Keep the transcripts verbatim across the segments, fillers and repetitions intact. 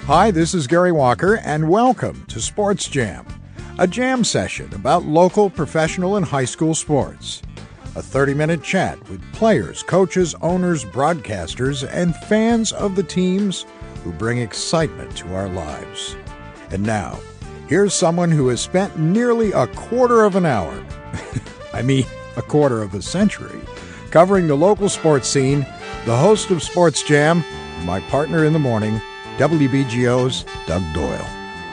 Hi, this is Gary Walker, and welcome to Sports Jam, a jam session about local, professional, and high school sports. A thirty-minute chat with players, coaches, owners, broadcasters, and fans of the teams who bring excitement to our lives. And now, here's someone who has spent nearly a quarter of an hour, I mean a quarter of a century, covering the local sports scene, the host of Sports Jam, my partner in the morning, W B G O's Doug Doyle.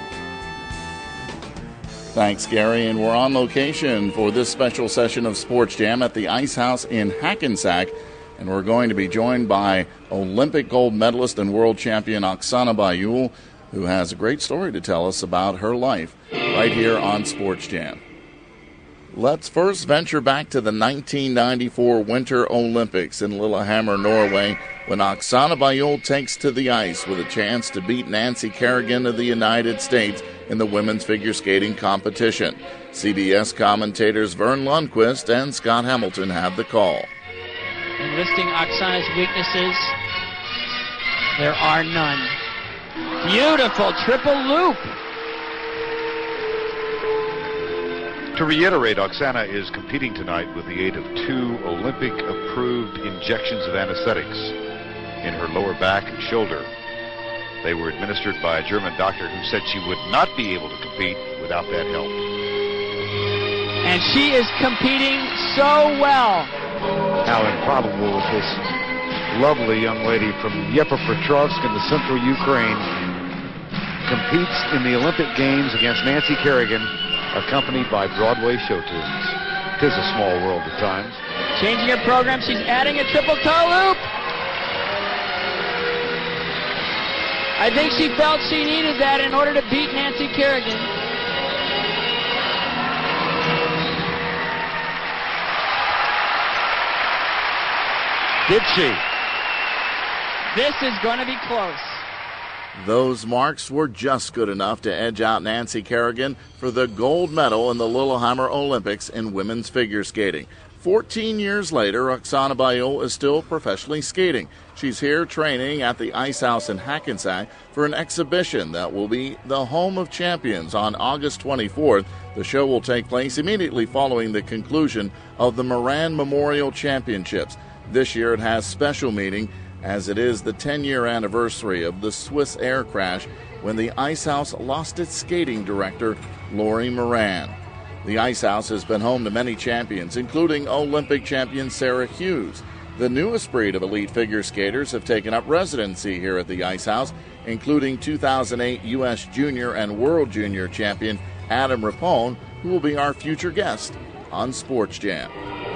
Thanks, Gary, and we're on location for this special session of Sports Jam at the Ice House in Hackensack, and we're going to be joined by Olympic gold medalist and world champion Oksana Baiul, who has a great story to tell us about her life right here on Sports Jam. Let's first venture back to the nineteen ninety-four Winter Olympics in Lillehammer, Norway, when Oksana Baiul takes to the ice with a chance to beat Nancy Kerrigan of the United States in the women's figure skating competition. C B S commentators Vern Lundquist and Scott Hamilton have the call. In listing Oksana's weaknesses, there are none. Beautiful triple loop. To reiterate, Oksana is competing tonight with the aid of two Olympic-approved injections of anesthetics in her lower back and shoulder. They were administered by a German doctor who said she would not be able to compete without that help. And she is competing so well. How improbable that this lovely young lady from Dnipropetrovsk in the central Ukraine competes in the Olympic Games against Nancy Kerrigan, accompanied by Broadway show tunes. Tis a small world at times. Changing her program, she's adding a triple toe loop. I think she felt she needed that in order to beat Nancy Kerrigan. Did she? This is going to be close. Those marks were just good enough to edge out Nancy Kerrigan for the gold medal in the Lillehammer Olympics in women's figure skating. Fourteen years later, Oksana Baiul is still professionally skating. She's here training at the Ice House in Hackensack for an exhibition that will be the home of champions on August twenty-fourth. The show will take place immediately following the conclusion of the Moran Memorial Championships. This year it has special meaning as it is the ten-year anniversary of the Swiss air crash when the Ice House lost its skating director, Lori Moran. The Ice House has been home to many champions, including Olympic champion Sarah Hughes. The newest breed of elite figure skaters have taken up residency here at the Ice House, including two thousand eight U S Junior and World Junior champion Adam Rippon, who will be our future guest on Sports Jam.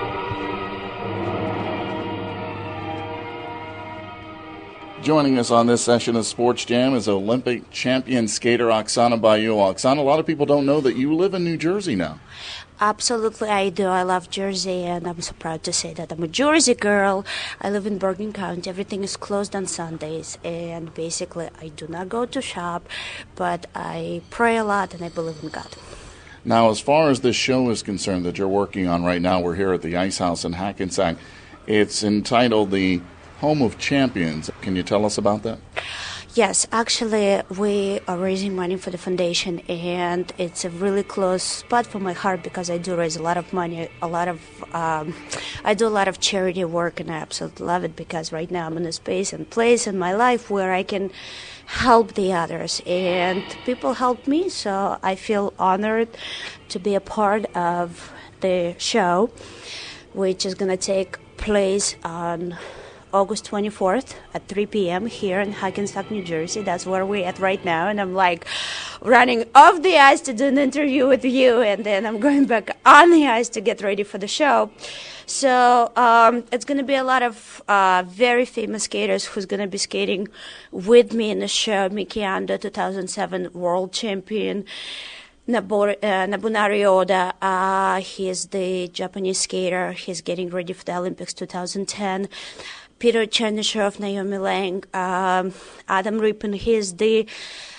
Joining us on this session of Sports Jam is Olympic champion skater Oksana Baiul. Oksana, a lot of people don't know that you live in New Jersey now. Absolutely, I do. I love Jersey, and I'm so proud to say that I'm a Jersey girl. I live in Bergen County. Everything is closed on Sundays, and basically I do not go to shop, but I pray a lot, and I believe in God. Now, as far as this show is concerned that you're working on right now, we're here at the Ice House in Hackensack. It's entitled the Home of Champions. Can you tell us about that? Yes, actually, we are raising money for the foundation, and it's a really close spot for my heart because I do raise a lot of money, a lot of, um, I do a lot of charity work, and I absolutely love it because right now I'm in a space and place in my life where I can help the others, and people help me, so I feel honored to be a part of the show, which is going to take place on August twenty-fourth at three p.m. here in Hackensack, New Jersey. That's where we're at right now. And I'm like running off the ice to do an interview with you. And then I'm going back on the ice to get ready for the show. So um, it's going to be a lot of uh, very famous skaters who's going to be skating with me in the show. Miki Ando, two thousand seven world champion. Nabor, uh, Nobunari Oda, uh, he's the Japanese skater. He's getting ready for the Olympics two thousand ten. Peter Chernyshov, Naomi Lang, um, Adam Rippon, he's the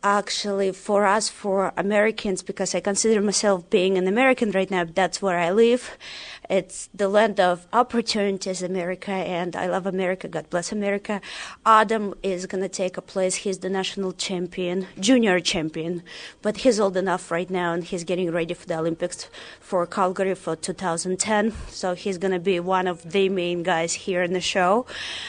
actually, for us, for Americans, because I consider myself being an American right now, that's where I live. It's the land of opportunities, America, and I love America. God bless America. Adam is going to take a place. He's the national champion, junior champion, but he's old enough right now, and he's getting ready for the Olympics for Calgary for two thousand ten. So he's going to be one of the main guys here in the show.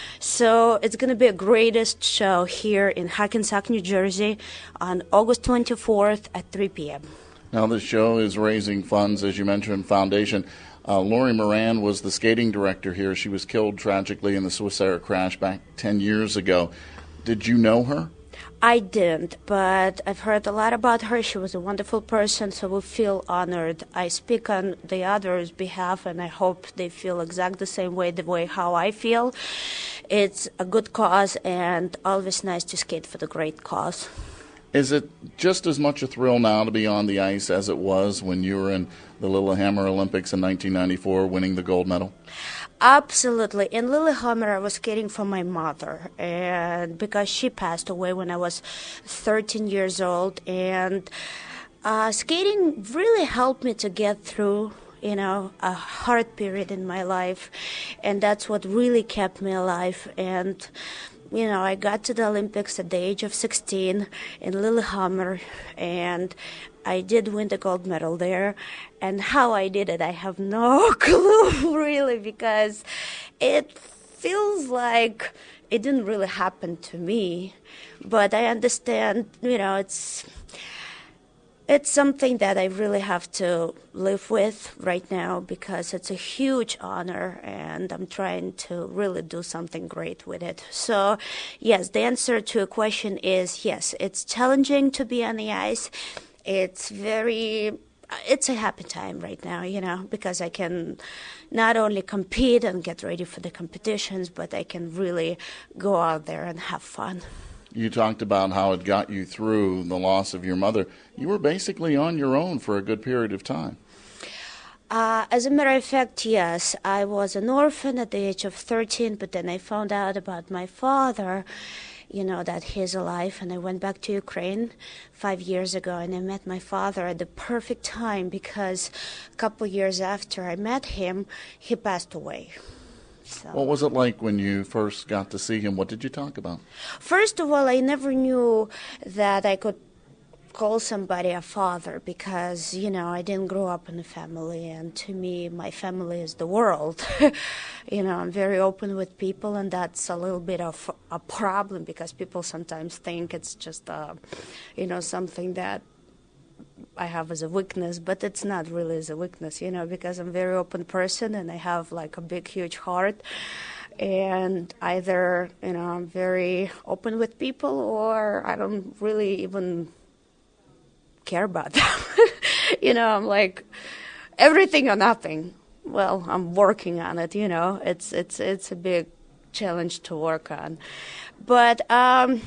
So it's going to be a greatest show here in Hackensack, New Jersey on August twenty-fourth at three p.m. Now, the show is raising funds, as you mentioned, foundation. Uh, Lori Moran was the skating director here. She was killed tragically in the Swissair crash back ten years ago. Did you know her? I didn't, but I've heard a lot about her. She was a wonderful person, so we feel honored. I speak on the others' behalf, and I hope they feel exactly the same way, the way how I feel. It's a good cause, and always nice to skate for the great cause. Is it just as much a thrill now to be on the ice as it was when you were in the Lillehammer Olympics in nineteen ninety-four winning the gold medal? Absolutely. In Lillehammer, I was skating for my mother, and because she passed away when I was thirteen years old, and uh, skating really helped me to get through, you know, a hard period in my life, and that's what really kept me alive. And you know, I got to the Olympics at the age of sixteen in Lillehammer, and I did win the gold medal there. And how I did it, I have no clue, really, because it feels like it didn't really happen to me. But I understand, you know, it's it's something that I really have to live with right now because it's a huge honor, and I'm trying to really do something great with it. So, yes, the answer to your question is yes, it's challenging to be on the ice. It's very, it's a happy time right now, you know, because I can not only compete and get ready for the competitions, but I can really go out there and have fun. You talked about how it got you through the loss of your mother. You were basically on your own for a good period of time. Uh, as a matter of fact, yes. I was an orphan at the age of thirteen, but then I found out about my father, you know, that he's alive, and I went back to Ukraine five years ago, and I met my father at the perfect time because a couple years after I met him, he passed away. So. What was it like when you first got to see him? What did you talk about? First of all, I never knew that I could call somebody a father because, you know, I didn't grow up in a family, and to me, my family is the world. You know, I'm very open with people, and that's a little bit of a problem because people sometimes think it's just, uh, you know, something that I have as a weakness, but it's not really as a weakness, you know, because I'm a very open person and I have like a big, huge heart. And either, you know, I'm very open with people or I don't really even care about them. You know, I'm like everything or nothing. Well, I'm working on it, you know. It's it's it's a big challenge to work on. But um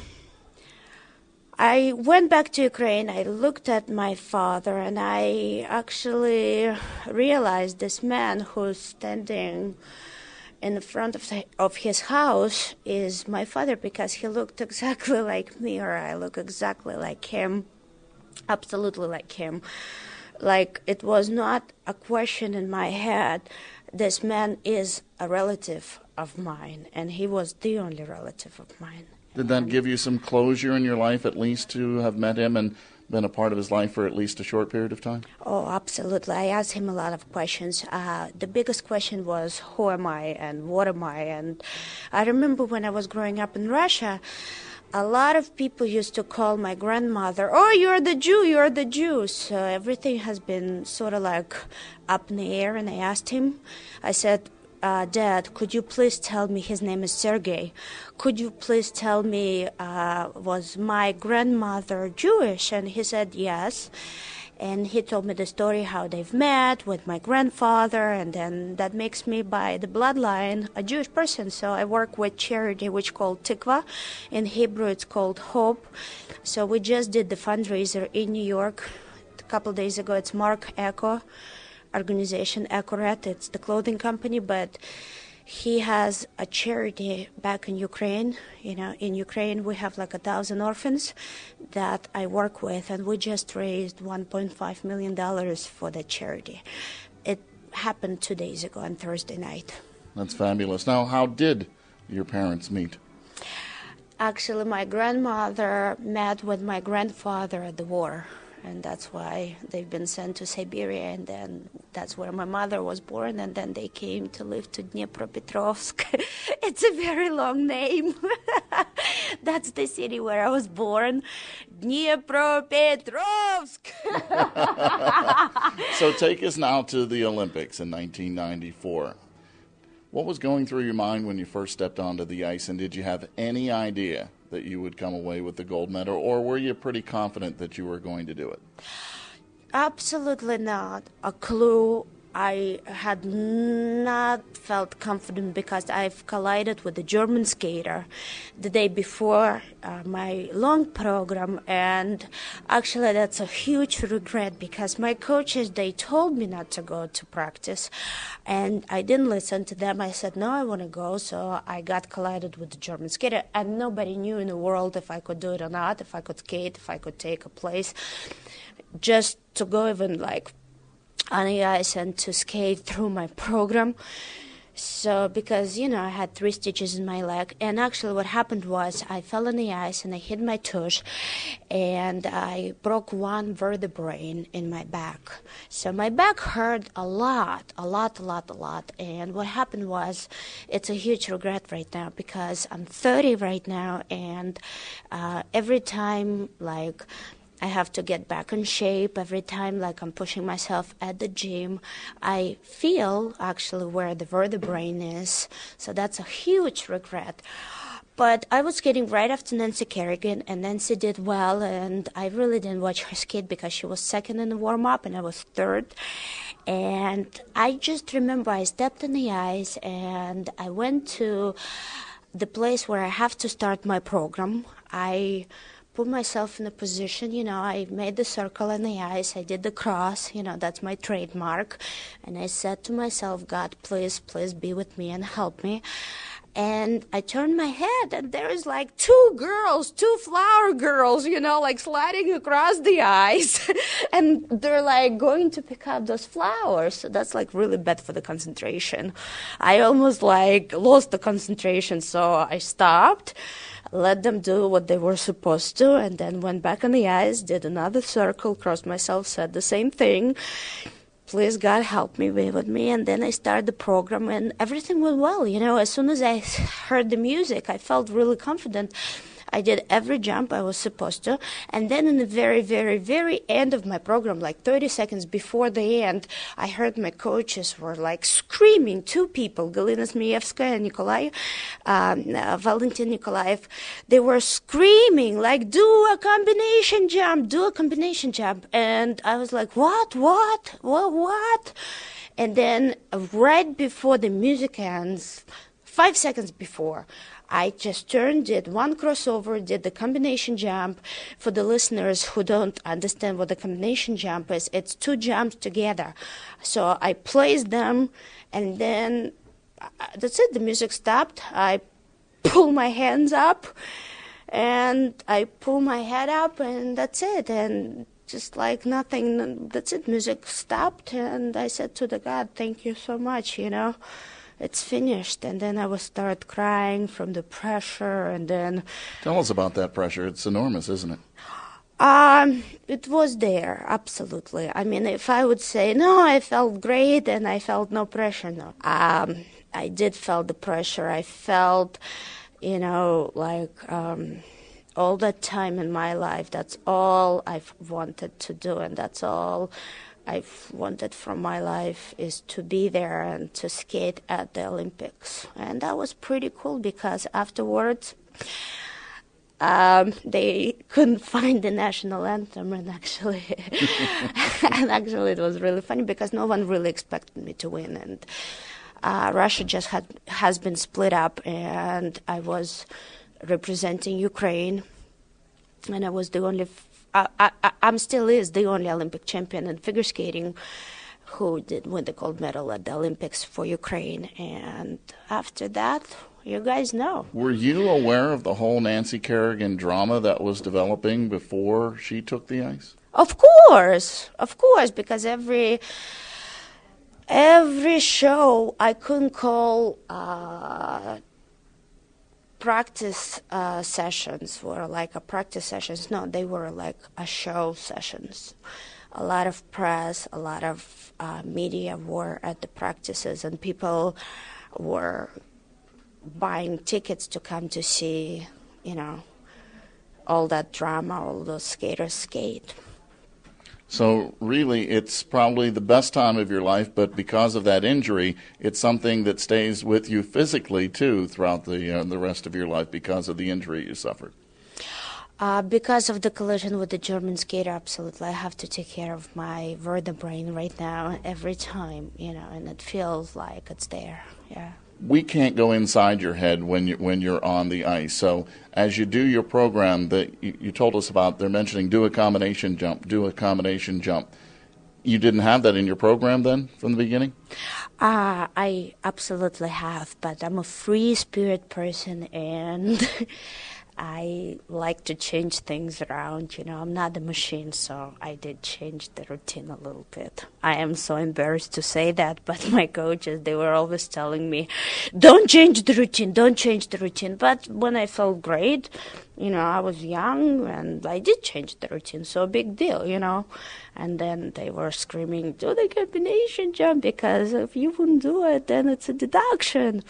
I went back to Ukraine, I looked at my father, and I actually realized this man who's standing in the front of, the, of his house is my father because he looked exactly like me, or I look exactly like him, absolutely like him. Like, it was not a question in my head. This man is a relative of mine, and he was the only relative of mine. Did that give you some closure in your life, at least, to have met him and been a part of his life for at least a short period of time? Oh, absolutely. I asked him a lot of questions. Uh, the biggest question was, who am I and what am I? And I remember when I was growing up in Russia, a lot of people used to call my grandmother, oh, you're the Jew, you're the Jew. So everything has been sort of like up in the air. And I asked him, I said, Uh, Dad, could you please tell me, his name is Sergey, could you please tell me, uh, was my grandmother Jewish? And he said yes. And he told me the story how they've met with my grandfather, and then that makes me, by the bloodline, a Jewish person. So I work with charity which called Tikva. In Hebrew, it's called Hope. So we just did the fundraiser in New York a couple days ago. It's Mark Echo organization, Accurate. It's the clothing company, but he has a charity back in Ukraine. You know, in Ukraine we have like a thousand orphans that I work with, and we just raised one point five million dollars for the charity. It happened two days ago on Thursday night. That's fabulous. Now, how did your parents meet? Actually, my grandmother met with my grandfather at the war, and that's why they've been sent to Siberia, and then that's where my mother was born, and then they came to live to Dnipropetrovsk. It's a very long name. That's the city where I was born, Dnipropetrovsk. So take us now to the Olympics in nineteen ninety-four. What was going through your mind when you first stepped onto the ice, and did you have any idea that you would come away with the gold medal, or were you pretty confident that you were going to do it? Absolutely not a clue. I had not felt confident because I've collided with a German skater the day before uh, my long program, and actually that's a huge regret because my coaches, they told me not to go to practice, and I didn't listen to them. I said, no, I want to go, so I got collided with the German skater, and nobody knew in the world if I could do it or not, if I could skate, if I could take a place. Just to go even like on the ice and to skate through my program. So because, you know, I had three stitches in my leg, and actually what happened was I fell on the ice and I hit my tush, and I broke one vertebrae in my back. So my back hurt a lot, a lot, a lot, a lot. And what happened was, it's a huge regret right now because I'm thirty right now, and uh, every time, like, I have to get back in shape every time, like I'm pushing myself at the gym. I feel actually where the vertebrae is, so that's a huge regret. But I was skating right after Nancy Kerrigan, and Nancy did well, and I really didn't watch her skate because she was second in the warm-up and I was third. And I just remember I stepped on the ice and I went to the place where I have to start my program. I put myself in a position, you know, I made the circle on the ice, I did the cross, you know, that's my trademark, and I said to myself, God, please, please be with me and help me. And I turned my head, and there's like two girls, two flower girls, you know, like sliding across the ice, and they're like going to pick up those flowers. So that's like really bad for the concentration. I almost like lost the concentration, so I stopped, let them do what they were supposed to, and then went back on the ice, did another circle, crossed myself, said the same thing. Please, God, help me, be with me. And then I started the program, and everything went well. You know, as soon as I heard the music, I felt really confident. I did every jump I was supposed to. And then in the very, very, very end of my program, like thirty seconds before the end, I heard my coaches were like screaming, two people, Galina Zmeyevskaya and Nikolai, um, uh, Valentin Nikolaev. They were screaming, like, do a combination jump, do a combination jump. And I was like, what, what, what, what? And then uh, right before the music ends, five seconds before, I just turned, did one crossover, did the combination jump. For the listeners who don't understand what the combination jump is, it's two jumps together. So I placed them, and then uh, that's it. The music stopped. I pull my hands up, and I pull my head up, and that's it. And just like nothing, that's it. Music stopped, and I said to the God, thank you so much, you know. It's finished. And then I would start crying from the pressure, and then... Tell us about that pressure. It's enormous, isn't it? Um, it was there, absolutely. I mean, if I would say, no, I felt great and I felt no pressure, no. Um, I did feel the pressure. I felt, you know, like um, all that time in my life, that's all I've wanted to do, and that's all I've wanted from my life is to be there and to skate at the Olympics. And that was pretty cool because afterwards um, they couldn't find the national anthem, and actually and actually it was really funny because no one really expected me to win. And uh, Russia just had has been split up, and I was representing Ukraine, and I was the only f- I, I, I'm still is the only Olympic champion in figure skating who did win the gold medal at the Olympics for Ukraine. And after that, you guys know. Were you aware of the whole Nancy Kerrigan drama that was developing before she took the ice? Of course, of course, because every every show I couldn't call uh, practice uh, sessions were like a practice sessions. No, they were like a show sessions. A lot of press, a lot of uh, media were at the practices, and people were buying tickets to come to see, you know, all that drama, all those skaters skate. So really, it's probably the best time of your life, but because of that injury, it's something that stays with you physically, too, throughout the uh, the rest of your life because of the injury you suffered. Uh, because of the collision with the German skater, absolutely, I have to take care of my vertebrae right now every time, you know, and it feels like it's there, yeah. We can't go inside your head when you when you're on the ice. So as you do your program that you, you told us about, they're mentioning do a combination jump, do a combination jump. You didn't have that in your program then from the beginning? Uh, I absolutely have, but I'm a free spirit person, and I like to change things around. You know, I'm not a machine, so I did change the routine a little bit. I am so embarrassed to say that, but my coaches, they were always telling me, don't change the routine, don't change the routine. But when I felt great, you know, I was young, and I did change the routine, so big deal, you know. And then they were screaming, do the combination jump, because if you wouldn't do it, then it's a deduction.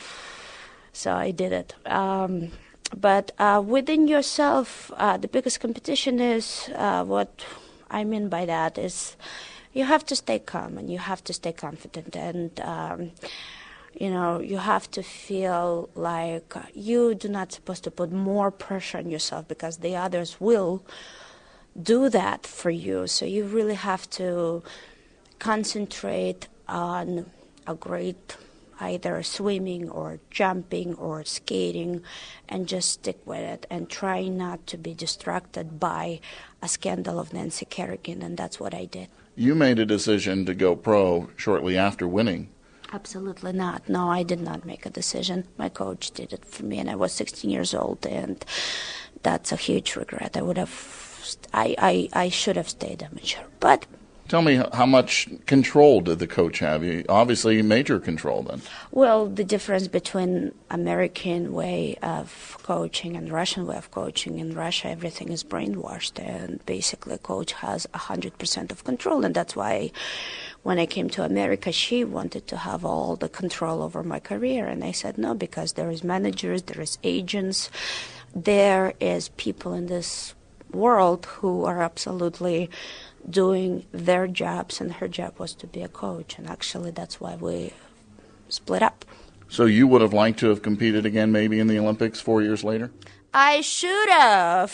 So I did it. Um, But uh, within yourself, uh, the biggest competition is, uh, what I mean by that is you have to stay calm and you have to stay confident, and, um, you know, you have to feel like you do not supposed to put more pressure on yourself because the others will do that for you. So you really have to concentrate on a great either swimming or jumping or skating, and just stick with it and try not to be distracted by a scandal of Nancy Kerrigan, and that's what I did. You made a decision to go pro shortly after winning. Absolutely not. No, I did not make a decision. My coach did it for me, and I was sixteen years old, and that's a huge regret. I would have, I, I, I should have stayed amateur, but. Tell me, how much control did the coach have? You obviously major control then. Well, the difference between American way of coaching and Russian way of coaching, in Russia everything is brainwashed, and basically a coach has one hundred percent of control, and that's why when I came to America, she wanted to have all the control over my career, and I said no, because there is managers, there is agents, there is people in this world who are absolutely doing their jobs, and her job was to be a coach, and actually that's why we split up. So you would have liked to have competed again maybe in the Olympics four years later? I should have.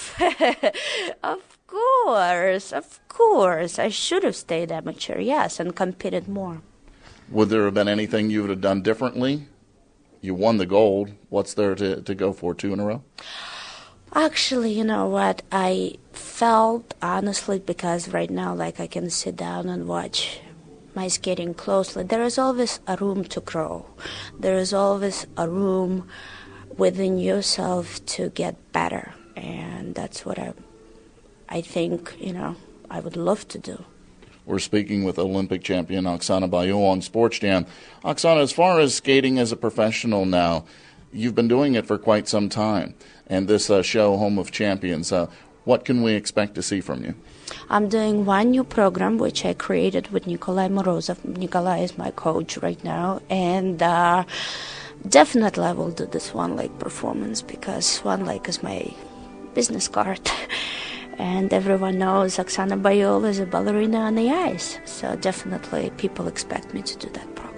Of course, of course. I should have stayed amateur, yes, and competed more. Would there have been anything you would have done differently? You won the gold. What's there to, to go for, two in a row? Actually, you know what, I felt, honestly, because right now, like, I can sit down and watch my skating closely, there is always a room to grow. There is always a room within yourself to get better, and that's what I, I think, you know, I would love to do. We're speaking with Olympic champion Oksana Baiul on Sports Jam. Oksana, as far as skating as a professional now, you've been doing it for quite some time. And this uh, show, Home of Champions, uh, what can we expect to see from you? I'm doing one new program, which I created with Nikolai Morozov. Nikolai is my coach right now. And uh, definitely I will do this one-leg performance, because one leg is my business card. And everyone knows Oksana Baiul is a ballerina on the ice. So definitely people expect me to do that program.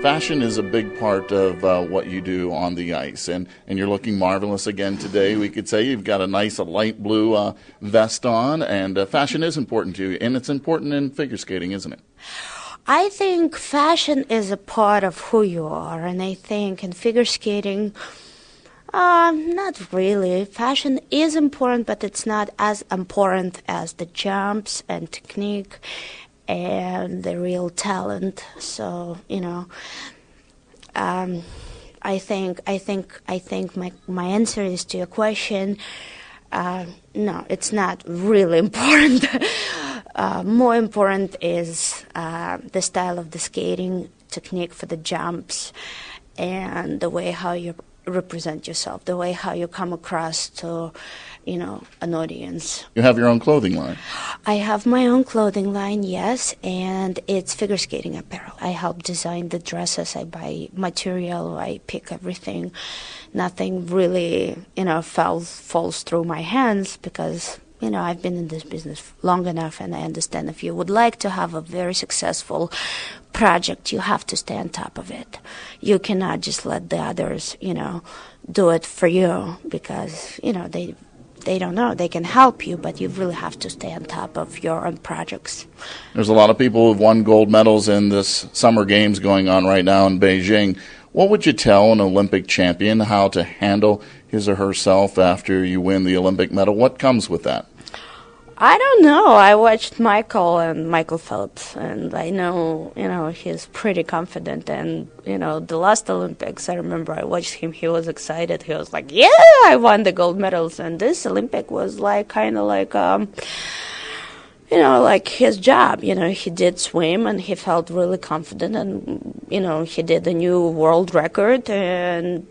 fashion is a big part of uh, what you do on the ice, and, and you're looking marvelous again today. We could say you've got a nice a light blue uh, vest on, and uh, fashion is important to you, and it's important in figure skating, isn't it? I think fashion is a part of who you are, and I think in figure skating, uh, not really. Fashion is important, but it's not as important as the jumps and technique and the real talent. So, you know, um, I think I think I think my my answer is to your question. Uh, no, it's not really important. uh, more important is uh, the style of the skating, technique for the jumps, and the way how you represent yourself, the way how you come across to, you know, an audience. You have your own clothing line. I have my own clothing line, yes, and it's figure skating apparel. I help design the dresses. I buy material. I pick everything. Nothing really, you know, falls falls through my hands because, you know, I've been in this business long enough, and I understand if you would like to have a very successful project, you have to stay on top of it. You cannot just let the others, you know, do it for you because, you know, they they don't know. They can help you, but you really have to stay on top of your own projects. There's a lot of people who've won gold medals in this summer games going on right now in Beijing. What would you tell an Olympic champion how to handle his or herself after you win the Olympic medal? What comes with that? I don't know. I watched Michael and Michael Phelps, and I know, you know, he's pretty confident. And, you know, the last Olympics, I remember I watched him. He was excited. He was like, yeah, I won the gold medals. And this Olympic was like kind of like, um, you know, like his job. You know, he did swim, and he felt really confident. And, you know, he did a new world record. And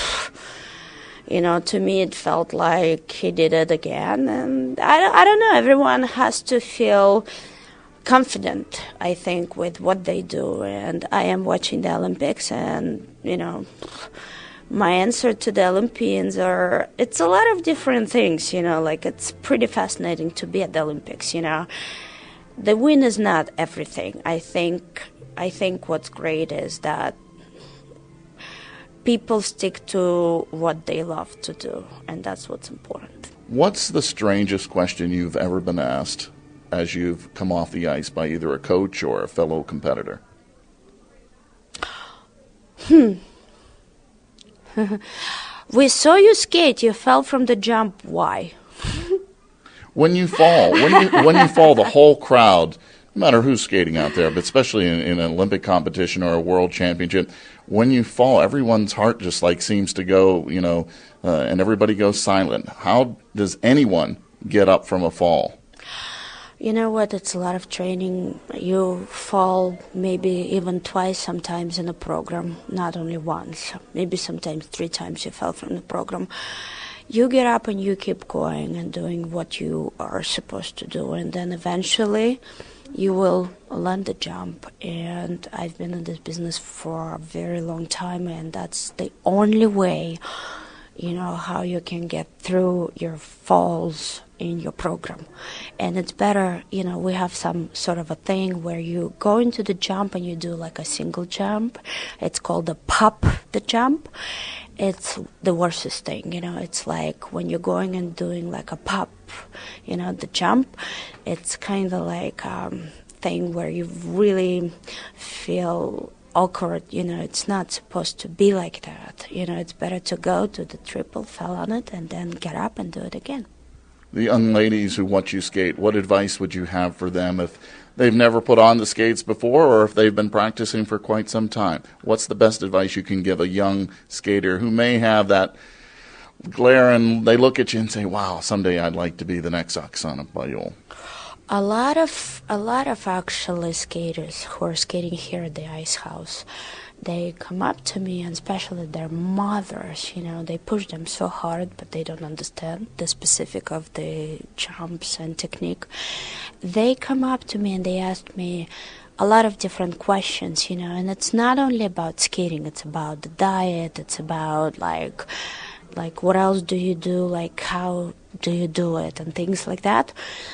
you know, to me it felt like he did it again. And I don't, I don't know, everyone has to feel confident, I think, with what they do. And I am watching the Olympics, and, you know, my answer to the Olympians are, it's a lot of different things, you know, like it's pretty fascinating to be at the Olympics, you know. The win is not everything. I think, I think what's great is that people stick to what they love to do, and that's what's important. What's the strangest question you've ever been asked as you've come off the ice by either a coach or a fellow competitor? Hmm. We saw you skate. You fell from the jump. Why? When you fall, when you when you fall, the whole crowd, no matter who's skating out there, but especially in, in an Olympic competition or a world championship, when you fall, everyone's heart just like seems to go, you know, uh, and everybody goes silent. How does anyone get up from a fall? You know what? It's a lot of training. You fall maybe even twice sometimes in a program, not only once. Maybe sometimes three times you fell from the program. You get up and you keep going and doing what you are supposed to do, and then eventually you will land the jump. And I've been in this business for a very long time, and that's the only way, you know, how you can get through your falls in your program. And it's better, you know, we have some sort of a thing where you go into the jump and you do like a single jump. It's called the pop the jump. It's the worstest thing, you know. It's like when you're going and doing like a pop, you know, the jump. It's kind of like um thing where you really feel awkward, you know. It's not supposed to be like that, you know. It's better to go to the triple, fell on it, and then get up and do it again. The young ladies who watch you skate, what advice would you have for them if they've never put on the skates before, or if they've been practicing for quite some time? What's the best advice you can give a young skater who may have that glare and they look at you and say, wow, someday I'd like to be the next Oksana Baiul? A lot of a lot of actually skaters who are skating here at the Ice House, they come up to me, and especially their mothers, you know, they push them so hard, but they don't understand the specific of the jumps and technique. They come up to me and they ask me a lot of different questions, you know, and it's not only about skating, it's about the diet, it's about like, like what else do you do, like how do you do it, and things like that.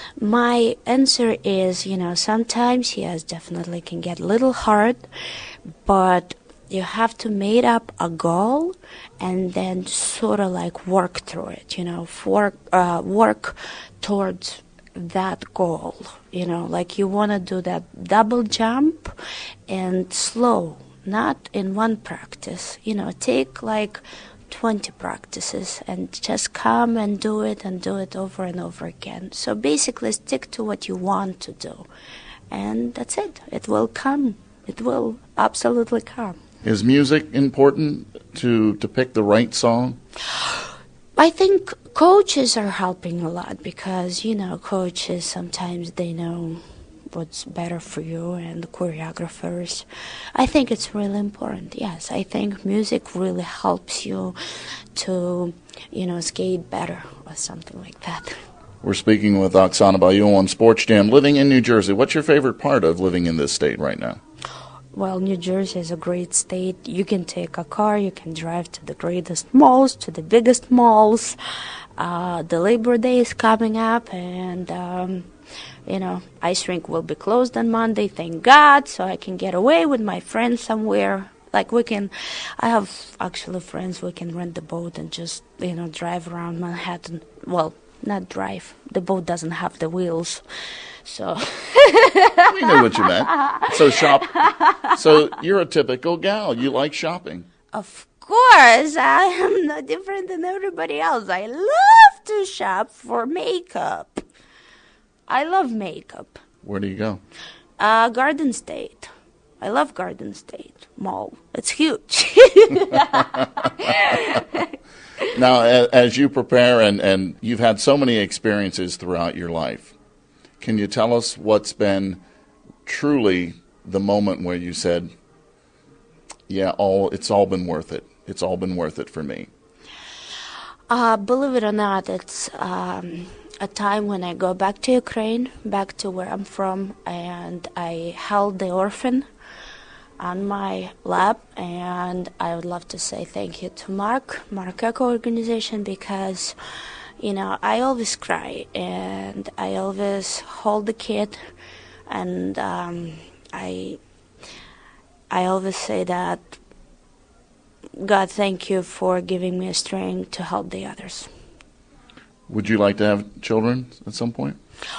My answer is, you know, sometimes, yes, definitely can get a little hard, but you have to make up a goal and then sort of like work through it, you know, work, uh, work towards that goal, you know, like you want to do that double jump and slow, not in one practice, you know, take like twenty practices and just come and do it and do it over and over again. So basically stick to what you want to do, and that's it. It will come. It will absolutely come. Is music important to, to pick the right song? I think coaches are helping a lot because, you know, coaches sometimes they know what's better for you, and choreographers. I think it's really important, yes. I think music really helps you to, you know, skate better or something like that. We're speaking with Oksana Baiul on Sports Jam. Living in New Jersey, what's your favorite part of living in this state right now? Well, New Jersey is a great state. You can take a car, you can drive to the greatest malls, to the biggest malls. Uh, the Labor Day is coming up, and, um, you know, ice rink will be closed on Monday, thank God, so I can get away with my friends somewhere. Like we can, I have actually friends, we can rent the boat and just, you know, drive around Manhattan. Well, not drive. The boat doesn't have the wheels. So we knew what you meant. So shop. So you're a typical gal. You like shopping. Of course, I am no different than everybody else. I love to shop for makeup. I love makeup. Where do you go? Uh, Garden State. I love Garden State Mall. It's huge. Now, as you prepare, and, and you've had so many experiences throughout your life, can you tell us what's been truly the moment where you said, yeah, all it's all been worth it. It's all been worth it for me? Uh, believe it or not, it's um, a time when I go back to Ukraine, back to where I'm from, and I held the orphan on my lap, and I would love to say thank you to Mark, Mark Echo Organization, because, you know, I always cry, and I always hold the kid, and um, I, I always say that, God, thank you for giving me a strength to help the others. Would you like to have children at some point?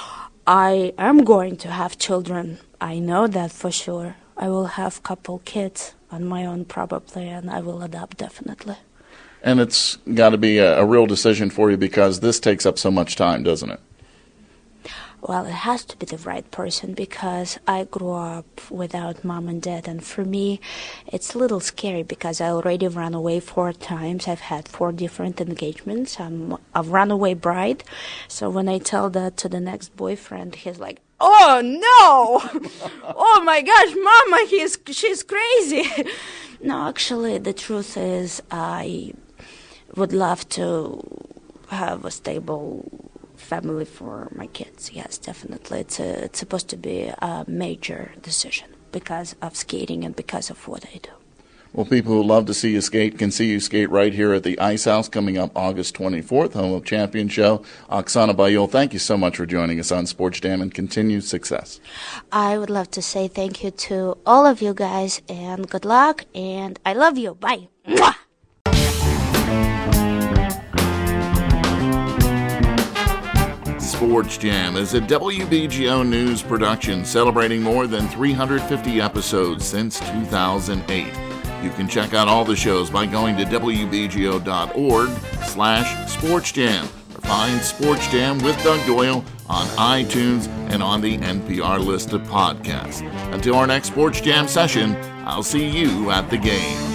I am going to have children. I know that for sure. I will have a couple kids on my own probably, and I will adopt definitely. And it's got to be a, a real decision for you because this takes up so much time, doesn't it? Well, it has to be the right person because I grew up without mom and dad, and for me, it's a little scary because I already ran away four times. I've had four different engagements. I'm a runaway bride. So when I tell that to the next boyfriend, he's like, "Oh no! Oh my gosh, Mama, he's she's crazy." No, actually, the truth is, I would love to have a stable family for my kids. Yes, definitely. It's a, it's supposed to be a major decision because of skating and because of what I do. Well, people who love to see you skate can see you skate right here at the Ice House coming up August twenty-fourth, home of Champion Show. Oksana Baiul, thank you so much for joining us on Sports Jam, and continued success. I would love to say thank you to all of you guys, and good luck, and I love you. Bye. Mwah! Sports Jam is a W B G O News production celebrating more than three hundred fifty episodes since two thousand eight. You can check out all the shows by going to W B G O dot org slash Sports Jam or find Sports Jam with Doug Doyle on iTunes and on the N P R list of podcasts. Until our next Sports Jam session, I'll see you at the game.